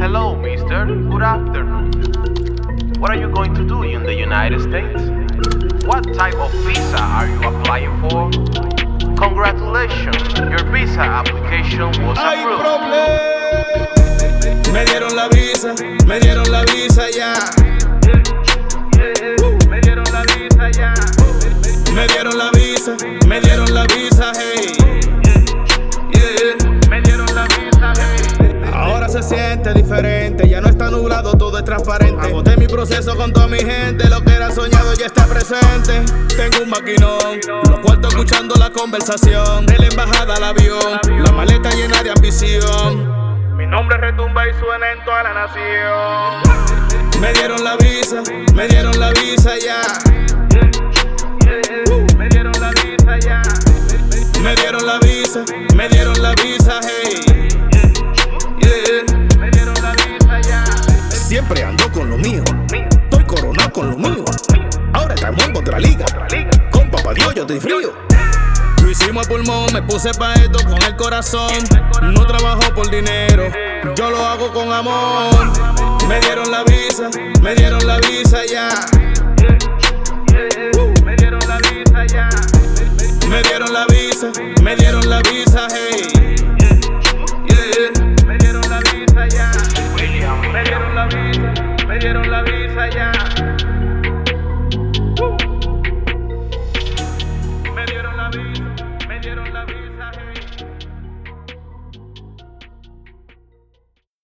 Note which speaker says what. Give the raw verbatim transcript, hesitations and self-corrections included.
Speaker 1: Hello, mister. Good afternoon. What are you going to do in the United States? What type of visa are you applying for? Congratulations, your visa application was
Speaker 2: Hay
Speaker 1: approved.
Speaker 2: problema. Me dieron la visa, me dieron la visa ya.
Speaker 3: Me dieron la visa ya.
Speaker 2: Me dieron la visa, me dieron la visa, hey. Yeah.
Speaker 3: Me dieron la visa, hey.
Speaker 2: Ahora se siente diferente, ya no está nublado, todo es transparente. Agoté mi proceso con toda mi gente, lo que era soñado ya está presente. Tengo un maquinón, los cuartos escuchando la conversación. De la embajada al avión, la maleta llena de ambición.
Speaker 3: Mi nombre retumba y suena en toda la nación.
Speaker 2: Me dieron la visa, me dieron la visa ya.
Speaker 3: Me dieron la visa ya.
Speaker 2: Me dieron la visa, me dieron la visa, hey. Yeah.
Speaker 3: Me dieron la visa ya.
Speaker 2: Siempre ando con lo mío, estoy coronado con lo mío. Ahora estamos en otra liga, con papá Dios yo estoy frío. Lo hicimos a pulmón, me puse pa' esto con el corazón. No trabajo por dinero, yo lo hago con amor. Me dieron la visa, me dieron la visa ya.
Speaker 3: Me dieron la visa ya.
Speaker 2: Me dieron la visa, me dieron la visa, hey. Yeah.
Speaker 3: Me dieron la visa ya. Me dieron la visa, me dieron la visa ya.